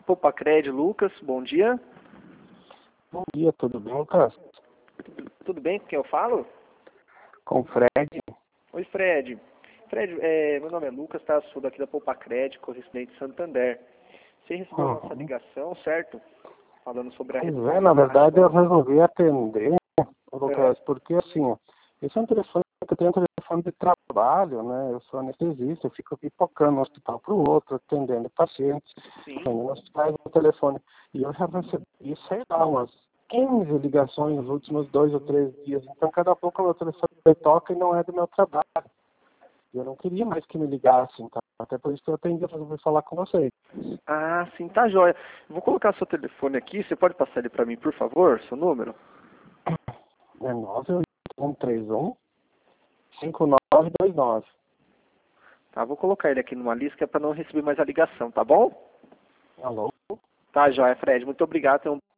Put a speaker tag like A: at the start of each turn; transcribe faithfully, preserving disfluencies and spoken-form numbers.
A: Popacred, Lucas, bom dia.
B: Bom dia, tudo bem, Lucas?
A: Tudo bem? Com quem eu falo?
B: Com o Fred.
A: Oi, Fred. Fred, é, meu nome é Lucas, tá? Sou daqui da Popacred, correspondente de Santander. Você recebeu a
B: Uhum.
A: nossa ligação, certo? Falando sobre a
B: Pois
A: redução
B: é, na
A: da
B: verdade eu
A: taxa.
B: resolvi atender, Lucas,
A: É.
B: porque assim, esse é um telefone que eu tenho um telefone de trabalho, né? Eu sou anestesista, eu fico pipocando de um hospital para o outro, atendendo pacientes,
A: Sim.
B: atendendo hospitais no telefone. E eu já recebi, sei lá, umas quinze ligações nos últimos dois ou três dias. Então, cada pouco o meu telefone toca e não é do meu trabalho. Eu não queria mais que me ligassem, tá? Até por isso que eu atendi para falar com vocês.
A: Ah, sim, tá joia. Vou colocar seu telefone aqui, você pode passar ele para mim, por favor, seu número?
B: É nove oito um três um cinco nove dois nove.
A: Tá, vou colocar ele aqui numa lista que é para não receber mais a ligação, tá bom?
B: Alô?
A: Tá joia, Fred. Muito obrigado. Tenha um